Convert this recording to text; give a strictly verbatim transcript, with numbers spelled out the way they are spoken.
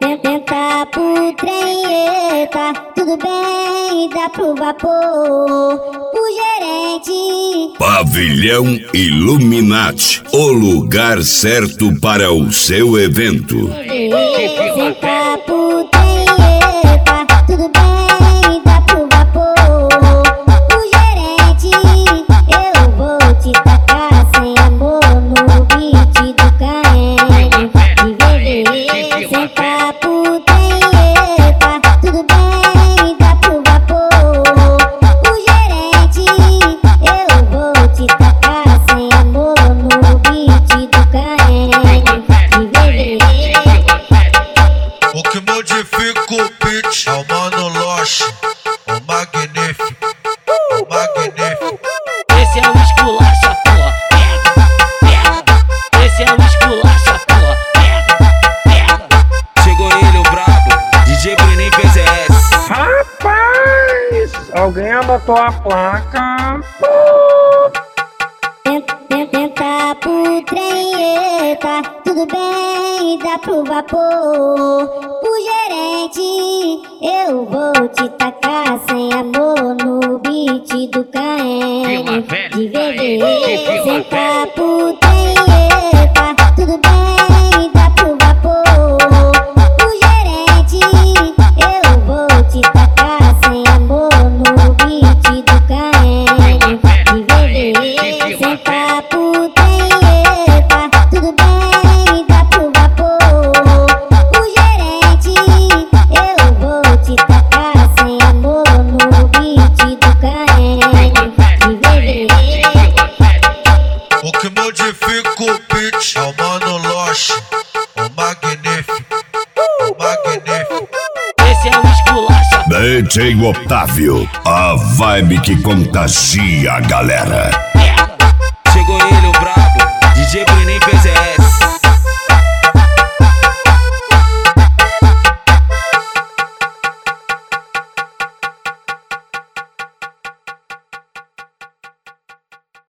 Tenta pro trem, tá tudo bem, dá pro vapor. O gerente Pavilhão Illuminati, o lugar certo para o seu evento. Tenta pro trem, tá tudo bem, dá pro vapor. O gerente, eu vou te tacar sem amor no beat do Caene. De bebê, senta pro trem, tá tudo bem, dá pro vapor. O gerente, eu vou te tacar sem amor no beat do Caene. De bebê. O que modifica o beat é o Mano Loche, o magnífico, o magnífico. Esse é o esculacha, porra, pega, pega. Esse é o esculacha, porra, pega, pega. Chegou ele, o brabo, D J Bruninho P Z S. Rapaz, alguém anotou a placa? Tenta pro trem, tá tudo bem, dá pro vapor. O gerente, eu vou te tacar sem amor no beat do Caene. De bebê, senta pro trem, tá tudo bem, dá pro vapor. O gerente, eu vou te tacar sem amor no beat do Caene. De bebê, senta pro trem, tá tudo bem, dá pro vapor. O gerente, eu vou te tacar sem amor no beat do Caene. De bebê. O que modifica o beat é o Mano Loche, o magnífico, o magnífico. Esse é o esculacha, D J Otávio, a vibe que contagia a galera. pega.